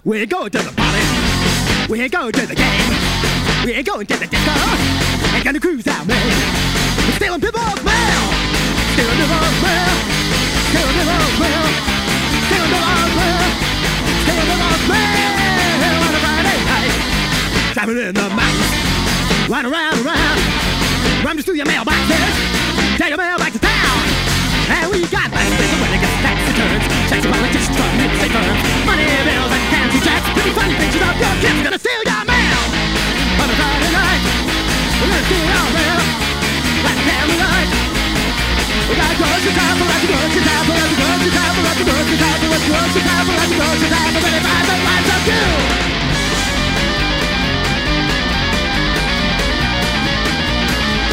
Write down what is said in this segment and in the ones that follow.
We're going to the party. We're going to the game. We're going to the disco. Ain't gonna cruise out, man. We're stealing people's mail. Stealing people's mail. Stealing people's mail. Stealing people's mail. Stealing people's mail on a Friday night. Driving in the mountains. Run around, around. Run just through your mailboxes. Take your mail back to town. And we got back with when it gets tax returns. Checks and politicians from mid-state firms. Money bills and fancy checks. Pretty funny pictures of your kids gonna steal your mail. On a Friday night, we're gonna steal your mail. Like a family night. We got grocery time for us, grocery time for us, grocery time for us, grocery time for us, grocery time for us, grocery time for us, five lives of you.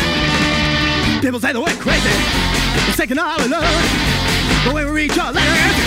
People say that we're crazy. We're taking all alone. But when we reach our letters,